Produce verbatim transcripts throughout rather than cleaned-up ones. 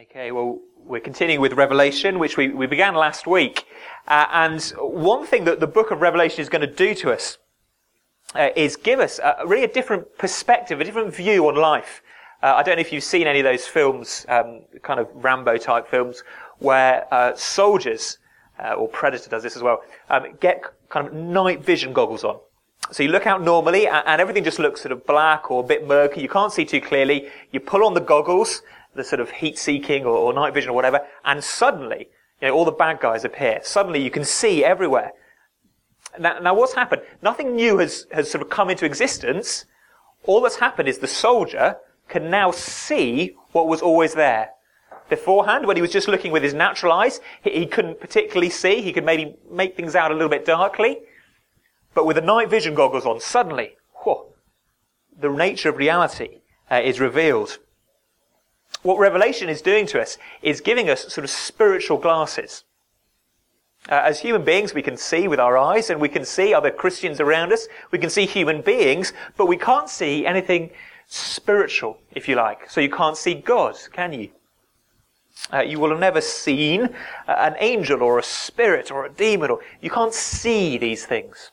Okay, well, we're continuing with Revelation, which we, we began last week. Uh, and one thing that the book of Revelation is going to do to us uh, is give us a, really a different perspective, a different view on life. Uh, I don't know if you've seen any of those films, um, kind of Rambo-type films, where uh, soldiers, uh, or Predator does this as well, um, get kind of night vision goggles on. So you look out normally, and, and everything just looks sort of black or a bit murky. You can't see too clearly. You pull on the goggles, the sort of heat-seeking or, or night vision or whatever, and suddenly, you know, all the bad guys appear. Suddenly you can see everywhere. Now, now what's happened? Nothing new has, has sort of come into existence. All that's happened is the soldier can now see what was always there. Beforehand, when he was just looking with his natural eyes, he, he couldn't particularly see. He could maybe make things out a little bit darkly. But with the night vision goggles on, suddenly, whew, the nature of reality uh, is revealed. What Revelation is doing to us is giving us sort of spiritual glasses. Uh, as human beings, we can see with our eyes, and we can see other Christians around us. We can see human beings, but we can't see anything spiritual, if you like. So you can't see God, can you? Uh, you will have never seen an angel or a spirit or a demon, or you can't see these things.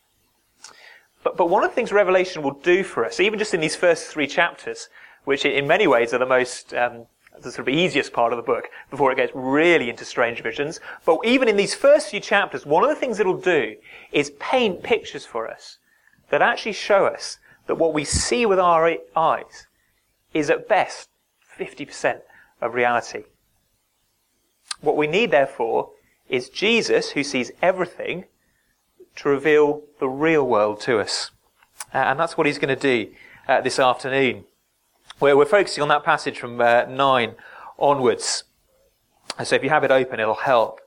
But, but one of the things Revelation will do for us, even just in these first three chapters, which in many ways are the most, um, the sort of easiest part of the book, before it gets really into strange visions. But even in these first few chapters, one of the things it'll do is paint pictures for us that actually show us that what we see with our eyes is at best fifty percent of reality. What we need, therefore, is Jesus, who sees everything, to reveal the real world to us. Uh, and that's what he's going to do uh, this afternoon. We're, we're focusing on that passage from uh, nine onwards. So if you have it open, it'll help.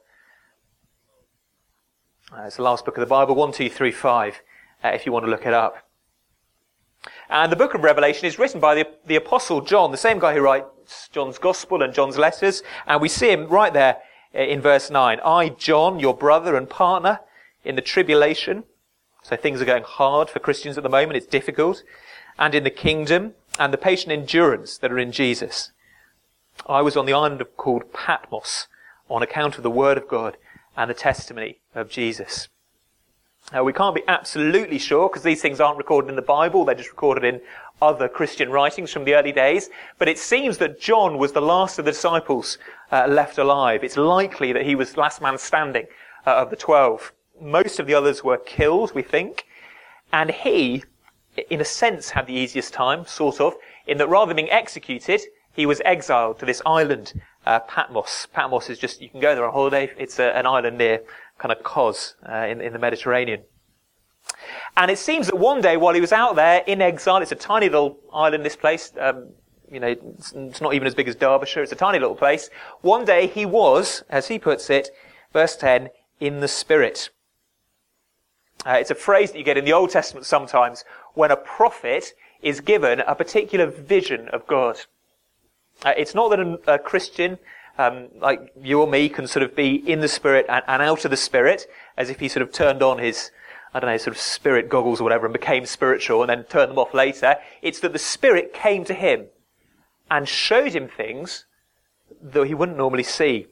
Uh, it's the last book of the Bible, one, two, three, five, uh, if you want to look it up. And the book of Revelation is written by the, the Apostle John, the same guy who writes John's Gospel and John's letters. And we see him right there in verse nine. I, John, your brother and partner in the tribulation. So things are going hard for Christians at the moment. It's difficult. And in the kingdom and the patient endurance that are in Jesus. I was on the island called Patmos on account of the word of God and the testimony of Jesus. Now, we can't be absolutely sure because these things aren't recorded in the Bible. They're just recorded in other Christian writings from the early days. But it seems that John was the last of the disciples uh, left alive. It's likely that he was last man standing uh, of the twelve. Most of the others were killed, we think. And he, in a sense, had the easiest time, sort of, in that rather than being executed, he was exiled to this island, uh, Patmos. Patmos is just, you can go there on holiday. It's a, an island near kind of Kos uh, in, in the Mediterranean. And it seems that one day while he was out there in exile, it's a tiny little island, this place, um, you know, it's, it's not even as big as Derbyshire, it's a tiny little place. One day he was, as he puts it, verse ten, in the Spirit. Uh, it's a phrase that you get in the Old Testament sometimes when a prophet is given a particular vision of God. Uh, it's not that a, a Christian, um, like you or me, can sort of be in the Spirit and, and out of the Spirit, as if he sort of turned on his, I don't know, sort of spirit goggles or whatever and became spiritual and then turned them off later. It's that the Spirit came to him and showed him things that he wouldn't normally see.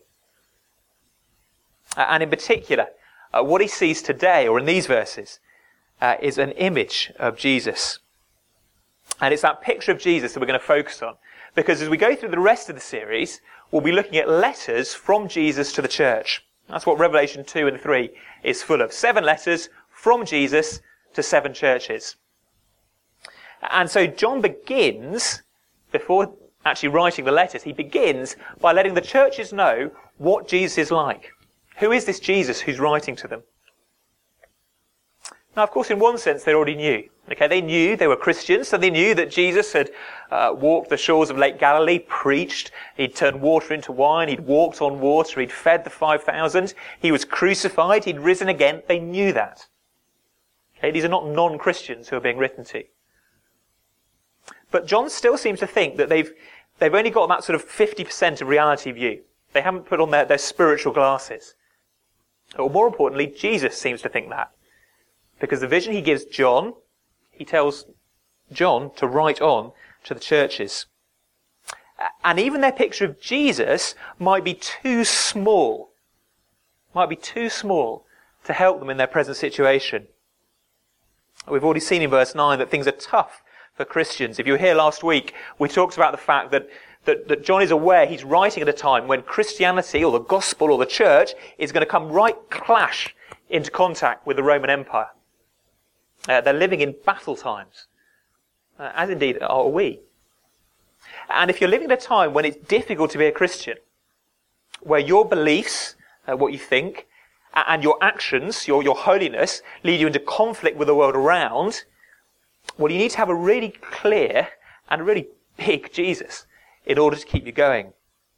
Uh, and in particular, Uh, what he sees today, or in these verses, uh, is an image of Jesus. And it's that picture of Jesus that we're going to focus on. Because as we go through the rest of the series, we'll be looking at letters from Jesus to the church. That's what Revelation two and three is full of. Seven letters from Jesus to seven churches. And so John begins, before actually writing the letters, he begins by letting the churches know what Jesus is like. Who is this Jesus who's writing to them? Now, of course, in one sense, they already knew. Okay, they knew they were Christians, so they knew that Jesus had uh, walked the shores of Lake Galilee, preached, he'd turned water into wine, he'd walked on water, he'd fed the five thousand, he was crucified, he'd risen again. They knew that. Okay, these are not non-Christians who are being written to. But John still seems to think that they've they've only got that sort of fifty percent of reality view. They haven't put on their, their spiritual glasses. Or more importantly, Jesus seems to think that. Because the vision he gives John, he tells John to write on to the churches. And even their picture of Jesus might be too small, might be too small to help them in their present situation. We've already seen in verse nine that things are tough for Christians. If you were here last week, we talked about the fact that, that, that John is aware he's writing at a time when Christianity or the gospel or the church is going to come right clash into contact with the Roman Empire. Uh, they're living in battle times, uh, as indeed are we. And if you're living at a time when it's difficult to be a Christian, where your beliefs, uh, what you think, and your actions, your, your holiness, lead you into conflict with the world around, well, you need to have a really clear and really big Jesus in order to keep you going.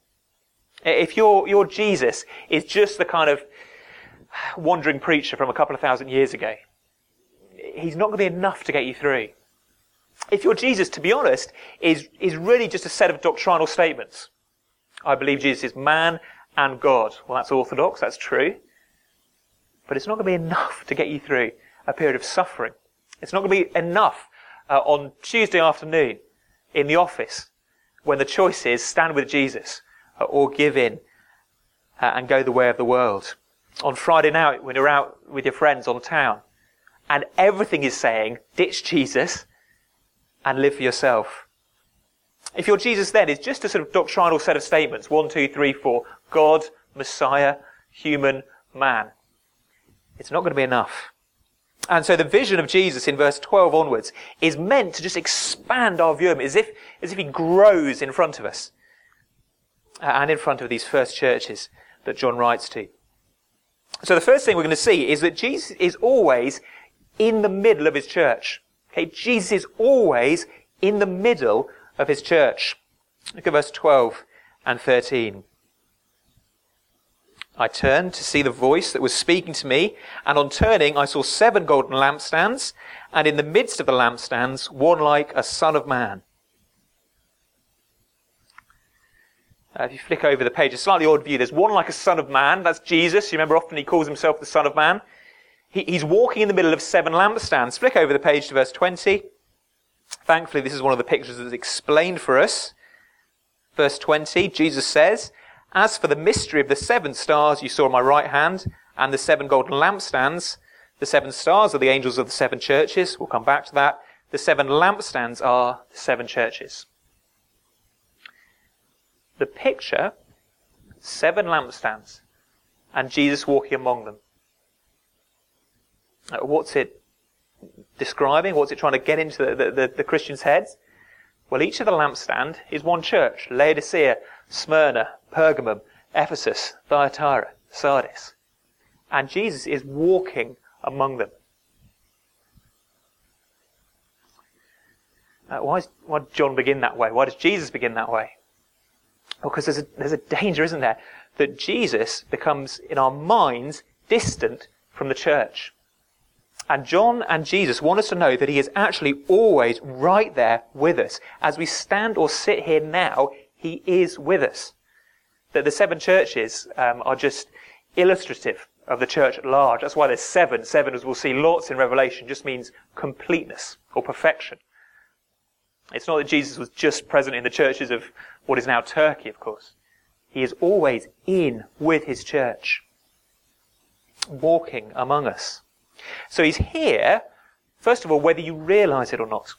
If your, your Jesus is just the kind of wandering preacher from a couple of thousand years ago, he's not going to be enough to get you through. If your Jesus, to be honest, is, is really just a set of doctrinal statements. I believe Jesus is man and God. Well, that's orthodox, that's true. But it's not going to be enough to get you through a period of suffering. It's not going to be enough uh, on Tuesday afternoon in the office when the choice is stand with Jesus uh, or give in uh, and go the way of the world. On Friday night when you're out with your friends on town and everything is saying ditch Jesus and live for yourself. If your Jesus then is just a sort of doctrinal set of statements, one, two, three, four, God, Messiah, human, man, it's not going to be enough. And so the vision of Jesus in verse twelve onwards is meant to just expand our view of him as if, as if he grows in front of us and in front of these first churches that John writes to. So the first thing we're going to see is that Jesus is always in the middle of his church. Okay, Jesus is always in the middle of his church. Look at verse twelve and thirteen. I turned to see the voice that was speaking to me, and on turning I saw seven golden lampstands, and in the midst of the lampstands one like a son of man. Uh, if you flick over the page, a slightly odd view. There's one like a son of man. That's Jesus. You remember often he calls himself the Son of Man. He, he's walking in the middle of seven lampstands. Flick over the page to verse twenty. Thankfully, this is one of the pictures that's explained for us. Verse twenty, Jesus says, as for the mystery of the seven stars you saw on my right hand and the seven golden lampstands, the seven stars are the angels of the seven churches. We'll come back to that. The seven lampstands are the seven churches. The picture, seven lampstands, and Jesus walking among them. What's it describing? What's it trying to get into the, the, the, the Christians' heads? Well, each of the lampstand is one church. Laodicea, Smyrna, Pergamum, Ephesus, Thyatira, Sardis. And Jesus is walking among them. Uh, why, is, why did John begin that way? Why does Jesus begin that way? Well, because there's a, there's a danger, isn't there, that Jesus becomes, in our minds, distant from the church. And John and Jesus want us to know that he is actually always right there with us. As we stand or sit here now, he is with us. That the seven churches um, are just illustrative of the church at large. That's why there's seven. Seven, as we'll see lots in Revelation, just means completeness or perfection. It's not that Jesus was just present in the churches of what is now Turkey, of course. He is always in with his church, walking among us. So he's here, first of all, whether you realise it or not.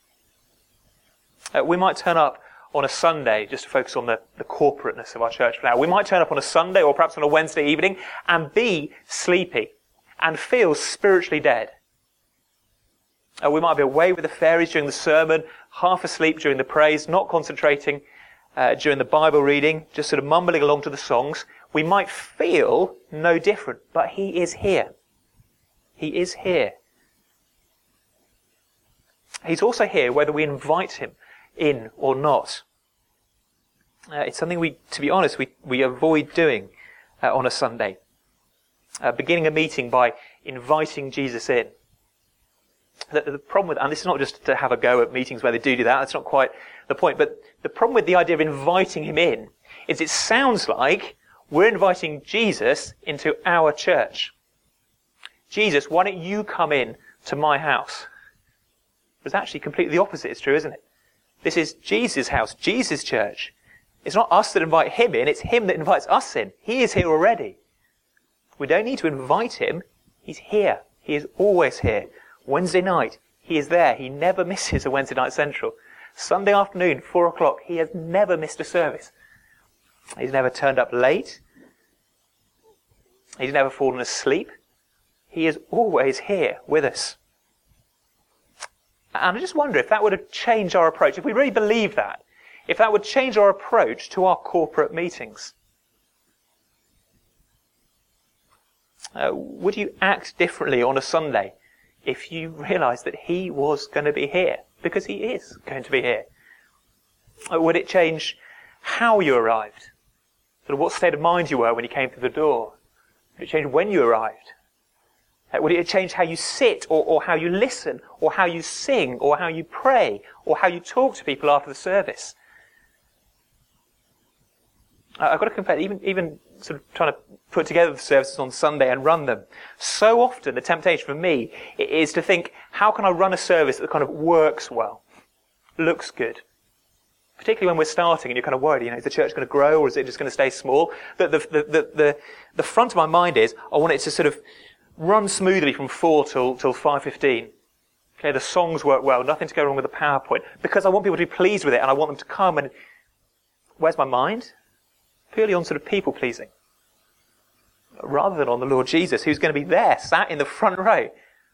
Uh, we might turn up on a Sunday, just to focus on the, the corporateness of our church for now. We might turn up on a Sunday or perhaps on a Wednesday evening and be sleepy and feel spiritually dead. Uh, we might be away with the fairies during the sermon, half asleep during the praise, not concentrating uh, during the Bible reading, just sort of mumbling along to the songs. We might feel no different, but he is here. He is here. He's also here whether we invite him in or not. Uh, it's something we, to be honest, we, we avoid doing uh, on a Sunday. Uh, beginning a meeting by inviting Jesus in. The, the problem with, and this is not just to have a go at meetings where they do do that, that's not quite the point, but the problem with the idea of inviting him in is it sounds like we're inviting Jesus into our church. Jesus, why don't you come in to my house? It's actually completely the opposite, it's true, isn't it? This is Jesus' house, Jesus' church. It's not us that invite him in, it's him that invites us in. He is here already. We don't need to invite him. He's here. He is always here. Wednesday night, he is there. He never misses a Wednesday night central. Sunday afternoon, four o'clock, he has never missed a service. He's never turned up late. He's never fallen asleep. He is always here with us. And I just wonder if that would have changed our approach, if we really believe that, if that would change our approach to our corporate meetings. Uh, would you act differently on a Sunday if you realised that he was going to be here? Because he is going to be here. Uh, would it change how you arrived? Sort of what state of mind you were when you came through the door? Would it change when you arrived? Uh, would it change how you sit, or, or how you listen, or how you sing, or how you pray, or how you talk to people after the service? Uh, I've got to confess, even, even sort of trying to put together the services on Sunday and run them, so often the temptation for me is to think, how can I run a service that kind of works well, looks good? Particularly when we're starting and you're kind of worried, you know, is the church going to grow or is it just going to stay small? The, the, the, the, the, the front of my mind is, I want it to sort of run smoothly from four till, till five fifteen. Okay, the songs work well, nothing to go wrong with the PowerPoint, because I want people to be pleased with it and I want them to come and, where's my mind? Purely on sort of people pleasing. Rather than on the Lord Jesus, who's going to be there, sat in the front row.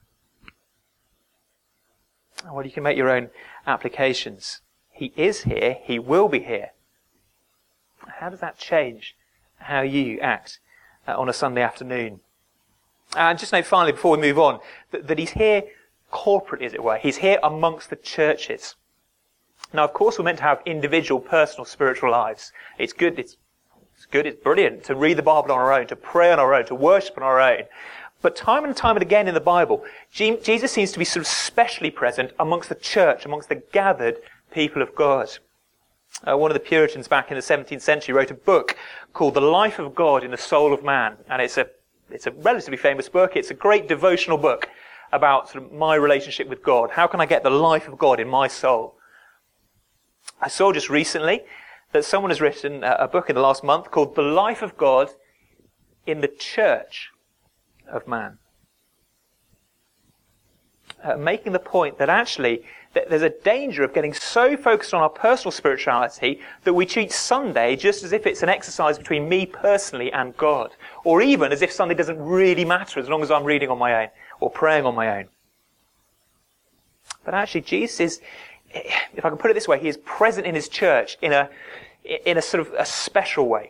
Well, you can make your own applications. He is here, he will be here. How does that change how you act uh, on a Sunday afternoon? And just note finally, before we move on, that, that he's here corporately, as it were. He's here amongst the churches. Now, of course, we're meant to have individual, personal, spiritual lives. It's good, it's, it's good, it's brilliant to read the Bible on our own, to pray on our own, to worship on our own. But time and time and again in the Bible, Jesus seems to be sort of specially present amongst the church, amongst the gathered people of God. Uh, one of the Puritans back in the seventeenth century wrote a book called The Life of God in the Soul of Man. And it's a, it's a relatively famous book. It's a great devotional book about sort of my relationship with God. How can I get the life of God in my soul? I saw just recently that someone has written a book in the last month called The Life of God in the Church of Man. Uh, making the point that actually that there's a danger of getting so focused on our personal spirituality that we treat Sunday just as if it's an exercise between me personally and God. Or even as if Sunday doesn't really matter as long as I'm reading on my own or praying on my own. But actually Jesus is, if I can put it this way, he is present in his church in a in a sort of a special way.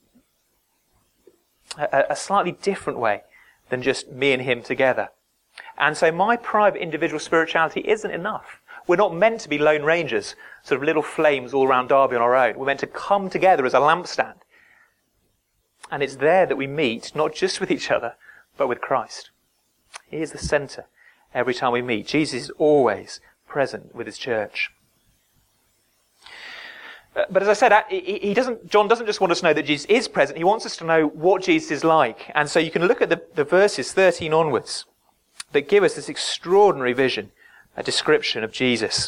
A, a slightly different way than just me and him together. And so my private individual spirituality isn't enough. We're not meant to be lone rangers, sort of little flames all around Derby on our own. We're meant to come together as a lampstand. And it's there that we meet, not just with each other, but with Christ. He is the centre every time we meet. Jesus is always present with his church. But as I said, he doesn't, John doesn't just want us to know that Jesus is present. He wants us to know what Jesus is like. And so you can look at the, the verses thirteen onwards that give us this extraordinary vision, a description of Jesus.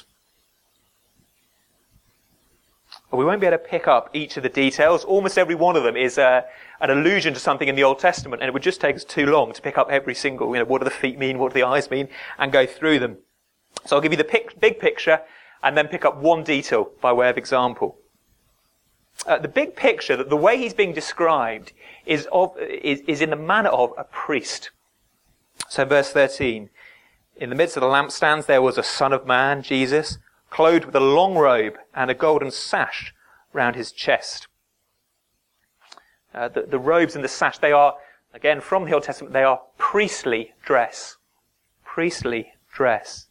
Well, we won't be able to pick up each of the details. Almost every one of them is uh, an allusion to something in the Old Testament, and it would just take us too long to pick up every single, you know, what do the feet mean, what do the eyes mean, and go through them. So I'll give you the pic- big picture, and then pick up one detail by way of example. Uh, the big picture, that the way he's being described, is, of, is, is in the manner of a priest. So verse thirteen, in the midst of the lampstands there was a Son of Man, Jesus, clothed with a long robe and a golden sash round his chest. Uh, the, the robes and the sash, they are, again from the Old Testament, they are priestly dress. Priestly dress.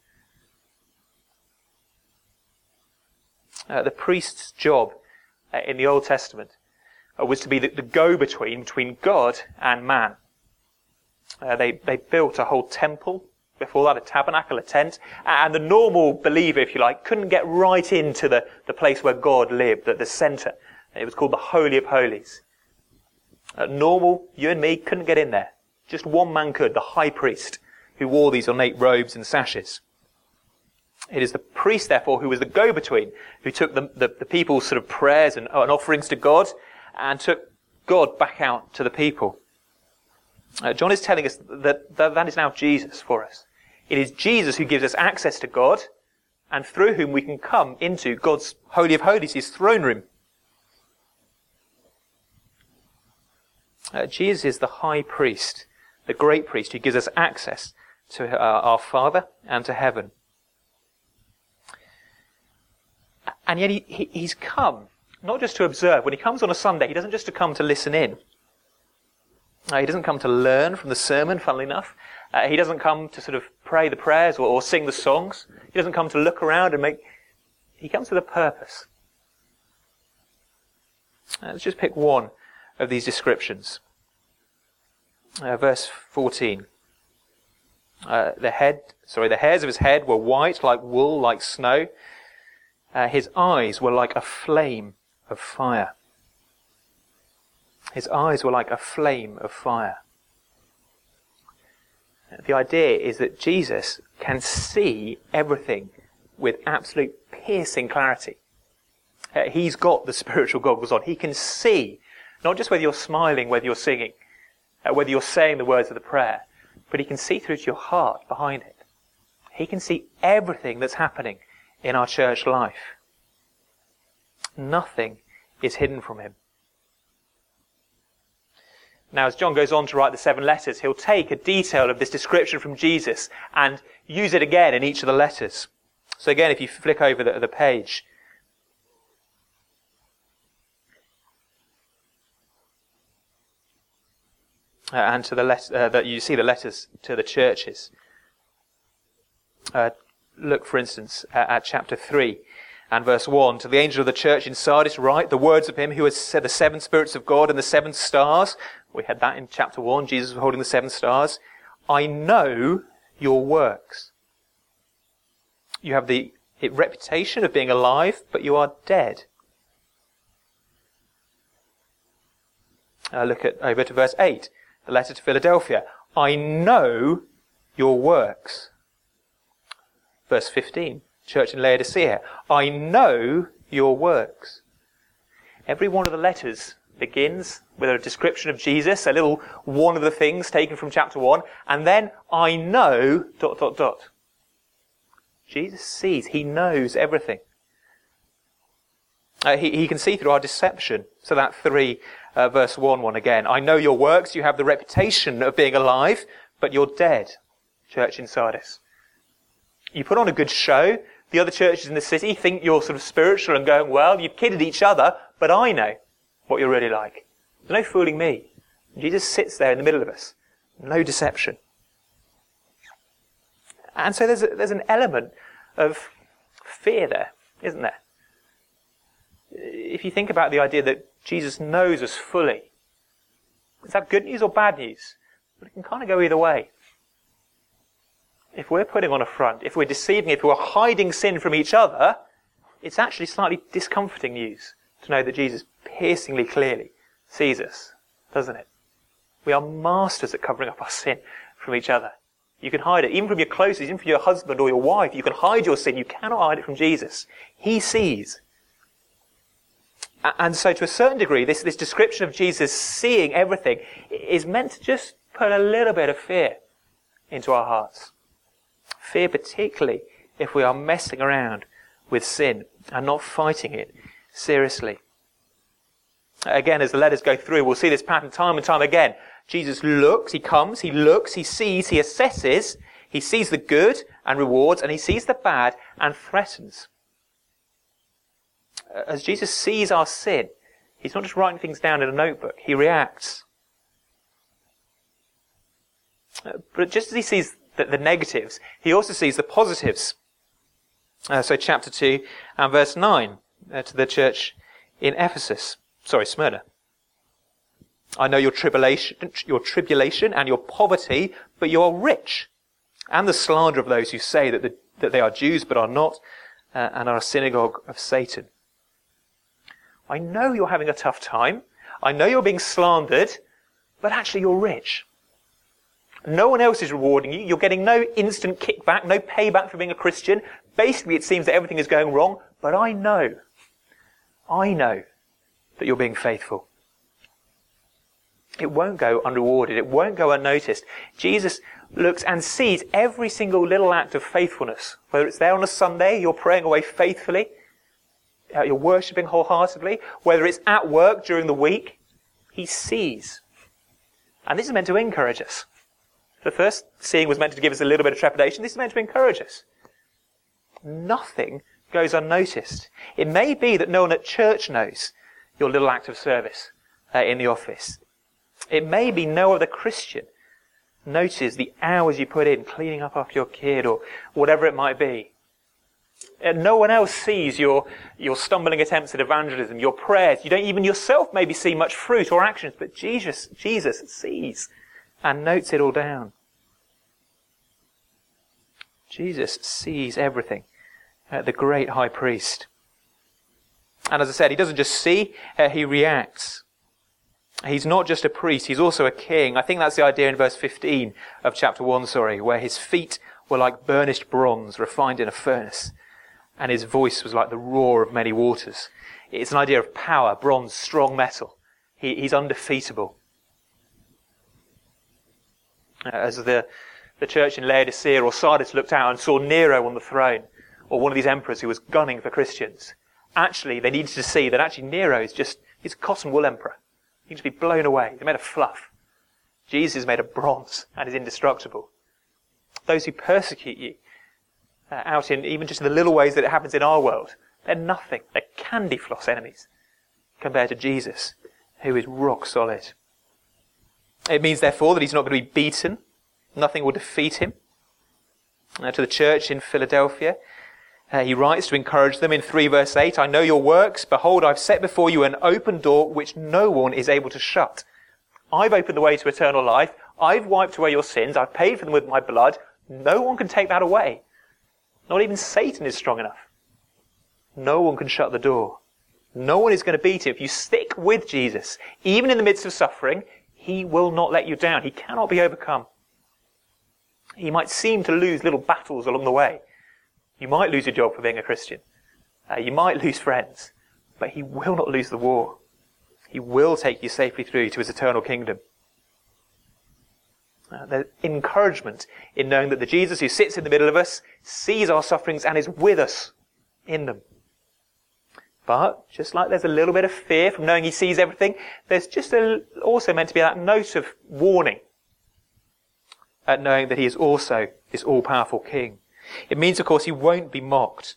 Uh, the priest's job uh, in the Old Testament uh, was to be the, the go-between between God and man. Uh, they, they built a whole temple, before that a tabernacle, a tent, and the normal believer, if you like, couldn't get right into the, the place where God lived, at the centre. It was called the Holy of Holies. Uh, normal, you and me, couldn't get in there. Just one man could, the high priest, who wore these ornate robes and sashes. It is the priest, therefore, who was the go-between, who took the, the, the people's sort of prayers and, and offerings to God and took God back out to the people. Uh, John is telling us that, that that is now Jesus for us. It is Jesus who gives us access to God and through whom we can come into God's Holy of Holies, his throne room. Uh, Jesus is the high priest, the great priest who gives us access to uh, our Father and to heaven. And yet he, he, he's come, not just to observe. When he comes on a Sunday, he doesn't just to come to listen in. Uh, he doesn't come to learn from the sermon, funnily enough. Uh, he doesn't come to sort of pray the prayers or, or sing the songs. He doesn't come to look around and make... He comes with a purpose. Uh, let's just pick one of these descriptions. Uh, verse fourteen. Uh, the head, sorry, the hairs of his head were white like wool, like snow. Uh, his eyes were like a flame of fire. His eyes were like a flame of fire. The idea is that Jesus can see everything with absolute piercing clarity. Uh, he's got the spiritual goggles on. He can see, not just whether you're smiling, whether you're singing, uh, whether you're saying the words of the prayer, but he can see through to your heart behind it. He can see everything that's happening in our church life. Nothing is hidden from him. Now, as John goes on to write the seven letters, he'll take a detail of this description from Jesus and use it again in each of the letters. So again, if you flick over the, the page, uh, and to the let, uh, that you see the letters to the churches. Uh, look, for instance, at, at chapter three. And verse one, to the angel of the church in Sardis write, the words of him who has said the seven spirits of God and the seven stars. We had that in chapter one, Jesus was holding the seven stars. I know your works. You have the reputation of being alive, but you are dead. Uh, look at over to verse eight, the letter to Philadelphia. I know your works. Verse fifteen. Church in Laodicea, I know your works. Every one of the letters begins with a description of Jesus, a little one of the things taken from chapter one, and then I know, dot, dot, dot. Jesus sees, he knows everything. Uh, he, he can see through our deception. So that three, uh, verse one, one again. I know your works, you have the reputation of being alive, but you're dead, church in Sardis. You put on a good show. The other churches in the city think you're sort of spiritual and going well. You've kidded each other, but I know what you're really like. There's no fooling me. Jesus sits there in the middle of us. No deception. And so there's a, there's an element of fear there, isn't there? If you think about the idea that Jesus knows us fully, is that good news or bad news? But it can kind of go either way. If we're putting on a front, if we're deceiving, if we're hiding sin from each other, it's actually slightly discomforting news to know that Jesus piercingly clearly sees us, doesn't it? We are masters at covering up our sin from each other. You can hide it, even from your closest, even from your husband or your wife. You can hide your sin. You cannot hide it from Jesus. He sees. And so to a certain degree, this, this description of Jesus seeing everything is meant to just put a little bit of fear into our hearts. Fear particularly if we are messing around with sin and not fighting it seriously. Again, as the letters go through, we'll see this pattern time and time again. Jesus looks, he comes, he looks, he sees, he assesses, he sees the good and rewards, and he sees the bad and threatens. As Jesus sees our sin, he's not just writing things down in a notebook, he reacts. But just as he sees the, the negatives, he also sees the positives. Uh, so chapter two and verse nine uh, to the church in Ephesus. Sorry, Smyrna. I know your tribulation, your tribulation and your poverty, but you are rich. And the slander of those who say that, the, that they are Jews but are not, uh, and are a synagogue of Satan. I know you're having a tough time. I know you're being slandered, but actually you're rich. No one else is rewarding you. You're getting no instant kickback, no payback for being a Christian. basically it seems that everything is going wrong, but I know, I know that you're being faithful. It won't go unrewarded. It won't go unnoticed. Jesus looks and sees every single little act of faithfulness. Whether it's there on a Sunday, you're praying away faithfully, uh, you're worshipping wholeheartedly, whether it's at work during the week, he sees. And this is meant to encourage us. The first seeing was meant to give us a little bit of trepidation. This is meant to encourage us. Nothing goes unnoticed. It may be that no one at church knows your little act of service uh, in the office. It may be no other Christian notices the hours you put in cleaning up after your kid or whatever it might be. And no one else sees your, your stumbling attempts at evangelism, your prayers. You don't even yourself maybe see much fruit or actions, but Jesus, Jesus sees and notes it all down. Jesus sees everything. Uh, the great high priest. And as I said, he doesn't just see, uh, he reacts. He's not just a priest, he's also a king. I think that's the idea in verse fifteen of chapter one, sorry, where his feet were like burnished bronze refined in a furnace, and his voice was like the roar of many waters. It's an idea of power, bronze, strong metal. He, he's undefeatable. As the, the church in Laodicea or Sardis looked out and saw Nero on the throne, or one of these emperors who was gunning for Christians, actually they needed to see that actually Nero is just, he's a cotton wool emperor. He can just be blown away. They're made of fluff. Jesus is made of bronze and is indestructible. Those who persecute you, uh, out in even just in the little ways that it happens in our world, they're nothing. They're candy floss enemies compared to Jesus, who is rock solid. It means, therefore, that he's not going to be beaten. Nothing will defeat him. Uh, to the church in Philadelphia, uh, he writes to encourage them in three verse eight, I know your works. Behold, I've set before you an open door which no one is able to shut. I've opened the way to eternal life. I've wiped away your sins. I've paid for them with my blood. No one can take that away. Not even Satan is strong enough. No one can shut the door. No one is going to beat him. If you stick with Jesus, even in the midst of suffering, he will not let you down. He cannot be overcome. You might seem to lose little battles along the way. You might lose your job for being a Christian. Uh, you might lose friends. But he will not lose the war. He will take you safely through to his eternal kingdom. Uh, there's encouragement in knowing that the Jesus who sits in the middle of us sees our sufferings and is with us in them. But, just like there's a little bit of fear from knowing he sees everything, there's just a, also meant to be that note of warning at knowing that he is also this all-powerful king. It means, of course, he won't be mocked.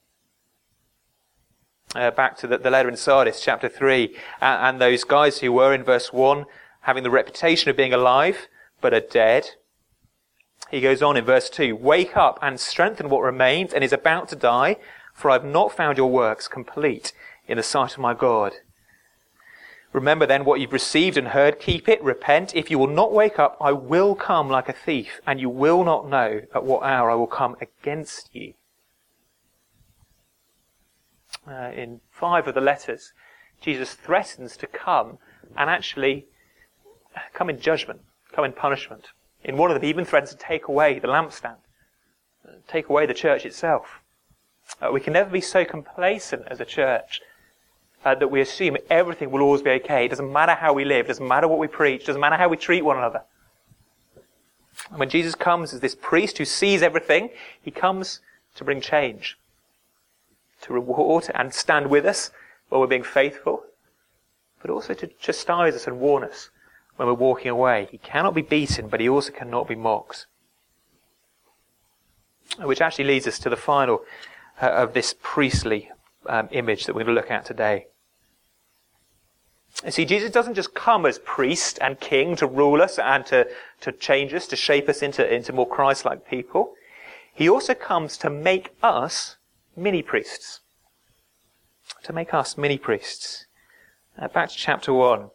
Uh, back to the, the letter in Sardis, chapter three, uh, and those guys who were in verse one, having the reputation of being alive, but are dead. He goes on in verse two, wake up and strengthen what remains and is about to die, for I have not found your works complete in the sight of my God. Remember then what you've received and heard, keep it, repent. If you will not wake up, I will come like a thief, and you will not know at what hour I will come against you. Uh, in five of the letters, Jesus threatens to come and actually come in judgment, come in punishment. In one of them, he even threatens to take away the lampstand, take away the church itself. Uh, we can never be so complacent as a church uh, that we assume everything will always be okay. It doesn't matter how we live, it doesn't matter what we preach, it doesn't matter how we treat one another. And when Jesus comes as this priest who sees everything, he comes to bring change, to reward and stand with us while we're being faithful, but also to chastise us and warn us when we're walking away. He cannot be beaten, but he also cannot be mocked. Which actually leads us to the final uh, of this priestly um, image that we're going to look at today. You see, Jesus doesn't just come as priest and king to rule us and to, to change us, to shape us into, into more Christ-like people. He also comes to make us mini-priests. To make us mini-priests. Uh, back to chapter one.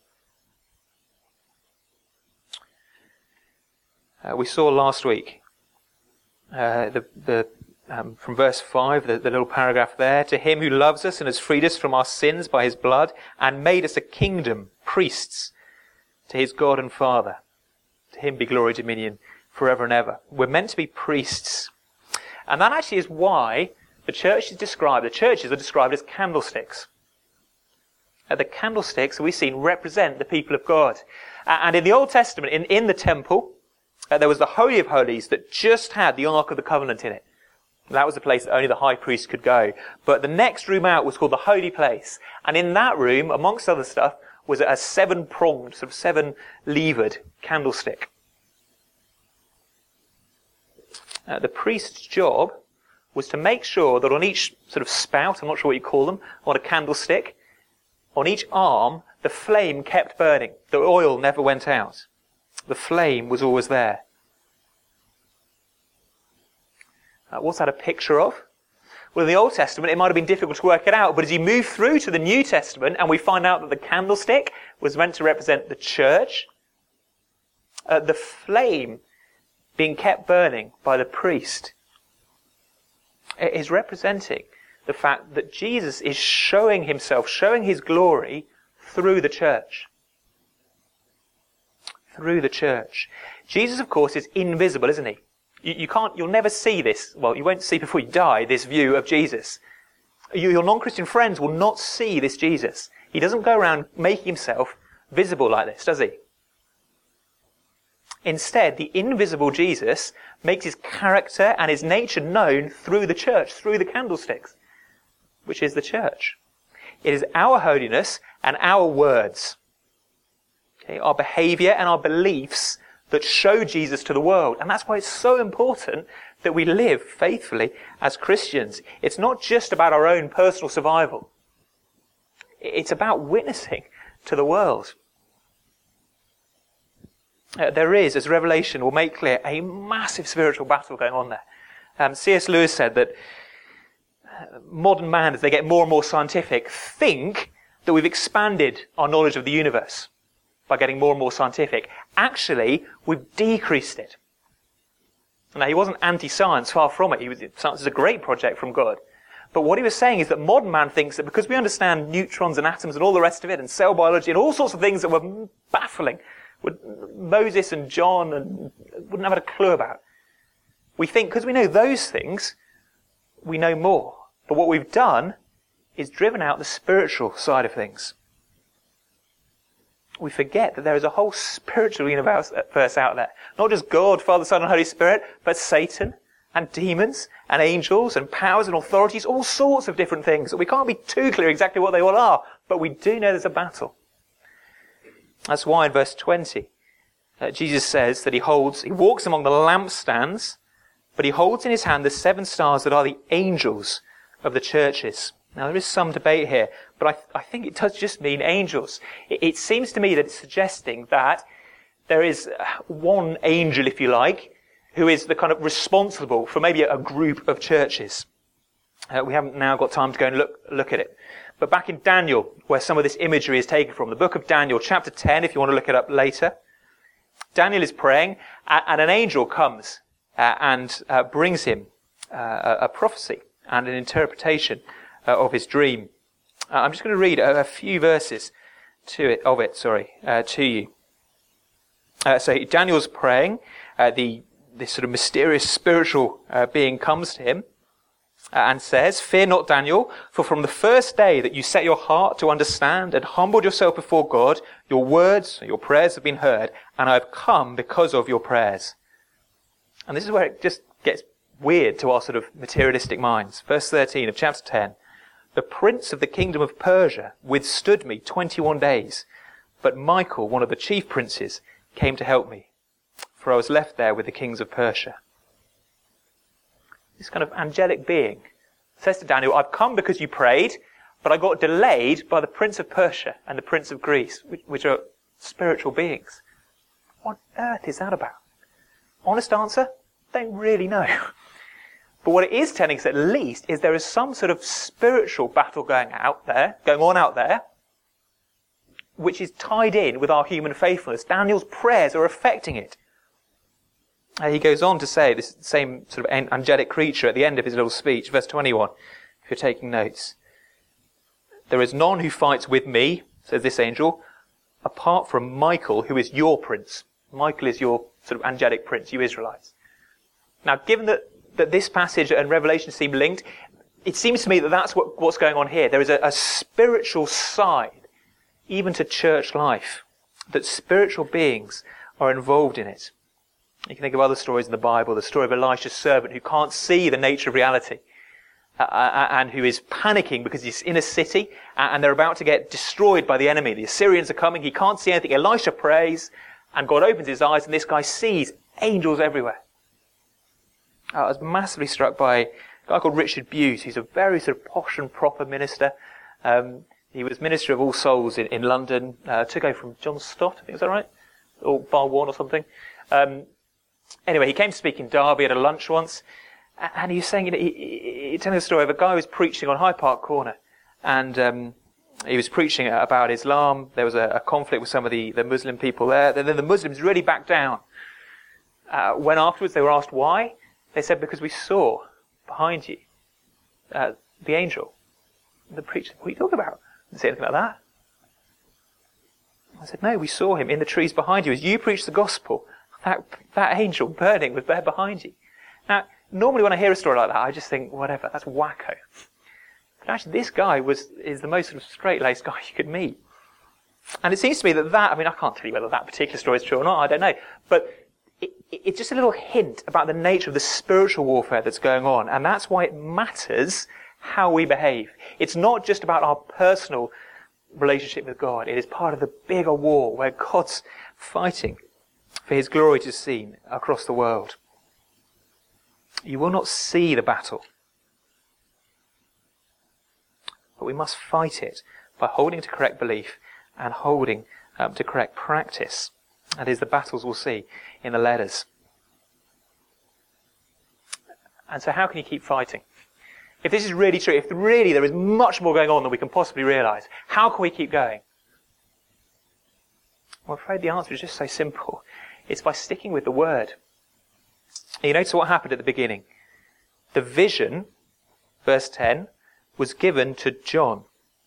Uh, we saw last week uh, the, the um, from verse five, the, the little paragraph there, to him who loves us and has freed us from our sins by his blood and made us a kingdom, priests, to his God and Father. To him be glory, dominion, forever and ever. We're meant to be priests. And that actually is why the church is described, the churches are described as candlesticks. Uh, the candlesticks that we've seen represent the people of God. Uh, and in the Old Testament, in, in the temple, uh, there was the Holy of Holies that just had the Ark of the Covenant in it. That was the place that only the high priest could go. But the next room out was called the Holy Place. And in that room, amongst other stuff, was a seven-pronged, sort of seven-levered candlestick. Uh, the priest's job was to make sure that on each sort of spout, I'm not sure what you call them, on a candlestick, on each arm, the flame kept burning. The oil never went out. The flame was always there. Uh, what's that a picture of? Well, in the Old Testament, it might have been difficult to work it out, but as you move through to the New Testament, and we find out that the candlestick was meant to represent the church, uh, the flame being kept burning by the priest is representing the fact that Jesus is showing himself, showing his glory through the church. Through the church. Jesus, of course, is invisible, isn't he? You, you can't, you'll never see this, well, you won't see before you die, this view of Jesus. You, your non-Christian friends will not see this Jesus. He doesn't go around making himself visible like this, does he? Instead, the invisible Jesus makes his character and his nature known through the church, through the candlesticks, which is the church. It is our holiness and our words, okay, our behaviour and our beliefs that show Jesus to the world. And that's why it's so important that we live faithfully as Christians. It's not just about our own personal survival. It's about witnessing to the world. Uh, there is, as Revelation will make clear, a massive spiritual battle going on there. Um, C S Lewis said that uh, modern man, as they get more and more scientific, think that we've expanded our knowledge of the universe by getting more and more scientific. Actually, we've decreased it. Now, he wasn't anti-science, far from it. He was, science is a great project from God. But what he was saying is that modern man thinks that because we understand neutrons and atoms and all the rest of it, and cell biology and all sorts of things that were baffling, would Moses and John and wouldn't have had a clue about. We think because we know those things, we know more. But what we've done is driven out the spiritual side of things. We forget that there is a whole spiritual universe out there. Not just God, Father, Son and Holy Spirit, but Satan and demons and angels and powers and authorities, all sorts of different things that we can't be too clear exactly what they all are, but we do know there's a battle. That's why in verse twenty, uh, Jesus says that he holds, he walks among the lampstands, but he holds in his hand the seven stars that are the angels of the churches. Now there is some debate here, but I, th- I think it does just mean angels. It, it seems to me that it's suggesting that there is one angel, if you like, who is the kind of responsible for maybe a, a group of churches. Uh, we haven't now got time to go and look look at it. But back in Daniel, where some of this imagery is taken from, the book of Daniel, chapter ten, if you want to look it up later, Daniel is praying, and an angel comes uh, and uh, brings him uh, a prophecy and an interpretation uh, of his dream. Uh, I'm just going to read a, a few verses to it, of it, sorry, uh, to you. Uh, so Daniel's praying, uh, the this sort of mysterious spiritual uh, being comes to him, and says, "Fear not, Daniel, for from the first day that you set your heart to understand and humbled yourself before God, your words, your prayers have been heard, and I have come because of your prayers." And this is where it just gets weird to our sort of materialistic minds. Verse thirteen of chapter ten. "The prince of the kingdom of Persia withstood me twenty-one days, but Michael, one of the chief princes, came to help me, for I was left there with the kings of Persia." This kind of angelic being says to Daniel, "I've come because you prayed, but I got delayed by the prince of Persia and the prince of Greece," which, which are spiritual beings. What on earth is that about? Honest answer? Don't really know. But what it is telling us at least is there is some sort of spiritual battle going out there, going on out there, which is tied in with our human faithfulness. Daniel's prayers are affecting it. Uh, he goes on to say, this same sort of angelic creature at the end of his little speech, verse twenty-one, if you're taking notes. "There is none who fights with me," says this angel, "apart from Michael, who is your prince." Michael is your sort of angelic prince, you Israelites. Now, given that that this passage and Revelation seem linked? It seems to me that that's what, what's going on here. There is a, a spiritual side, even to church life, that spiritual beings are involved in it. You can think of other stories in the Bible, the story of Elisha's servant who can't see the nature of reality, uh, and who is panicking because he's in a city and they're about to get destroyed by the enemy. The Assyrians are coming, he can't see anything. Elisha prays and God opens his eyes and this guy sees angels everywhere. I was massively struck by a guy called Richard Bute. He's a very sort of posh and proper minister. Um, he was Minister of All Souls in, in London, uh, took over from John Stott, I think, is that right? Or Bar One or something. Um, anyway, he came to speak in Derby at a lunch once, and he was saying, you know, he, he, he telling the story of a guy who was preaching on Hyde Park Corner, and um, he was preaching about Islam. There was a, a conflict with some of the, the Muslim people there. Then the Muslims really backed down. Uh, when afterwards they were asked why, they said, because we saw behind you uh, the angel. The preacher said, what are you talking about? I didn't say anything like that. I said, no, we saw him in the trees behind you. As you preached the gospel, that, that angel burning was there behind you. Now, normally when I hear a story like that, I just think, whatever, that's wacko. But actually, this guy was is the most sort of straight-laced guy you could meet. And it seems to me that that, I mean, I can't tell you whether that particular story is true or not, I don't know. But it, it, it's just a little hint about the nature of the spiritual warfare that's going on. And that's why it matters how we behave. It's not just about our personal relationship with God. It is part of the bigger war where God's fighting for his glory to be seen across the world. You will not see the battle, but we must fight it by holding to correct belief and holding um, to correct practice. That is the battles we'll see in the letters. And so how can you keep fighting? If this is really true, if really there is much more going on than we can possibly realise, how can we keep going? Well, I'm afraid the answer is just so simple. It's by sticking with the Word. You notice what happened at the beginning. The vision, verse ten, was given to John.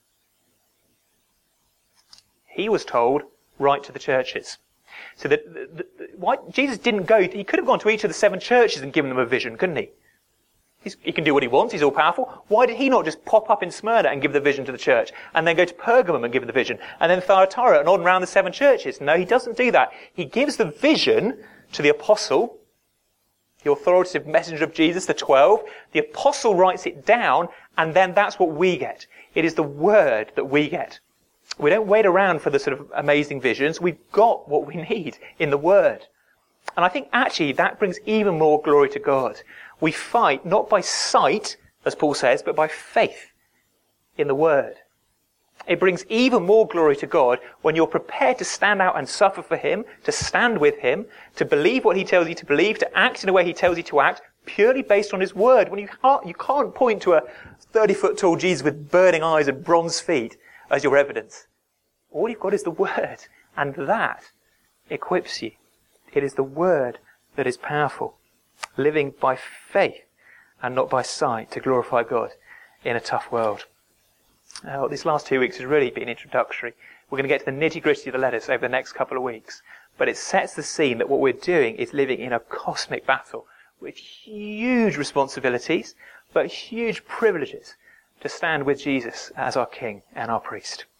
He was told, write to the churches. So that the, the, why Jesus didn't go, he could have gone to each of the seven churches and given them a vision, couldn't he? He's, he can do what he wants, he's all powerful. Why did he not just pop up in Smyrna and give the vision to the church, and then go to Pergamum and give the vision, and then Thyatira and on around the seven churches? No, he doesn't do that. He gives the vision to the apostle, the authoritative messenger of Jesus, the twelve. The apostle writes it down, and then that's what we get. It is the word that we get. We don't wait around for the sort of amazing visions. We've got what we need in the word. And I think actually that brings even more glory to God. We fight not by sight, as Paul says, but by faith in the word. It brings even more glory to God when you're prepared to stand out and suffer for him, to stand with him, to believe what he tells you to believe, to act in a way he tells you to act, purely based on his word. When you can't, you can't point to a thirty-foot tall Jesus with burning eyes and bronze feet as your evidence. All you've got is the word, and that equips you. It is the word that is powerful. Living by faith and not by sight to glorify God in a tough world. Uh, these last two weeks has really been introductory. We're going to get to the nitty-gritty of the letters over the next couple of weeks. But it sets the scene that what we're doing is living in a cosmic battle with huge responsibilities, but huge privileges to stand with Jesus as our King and our priest.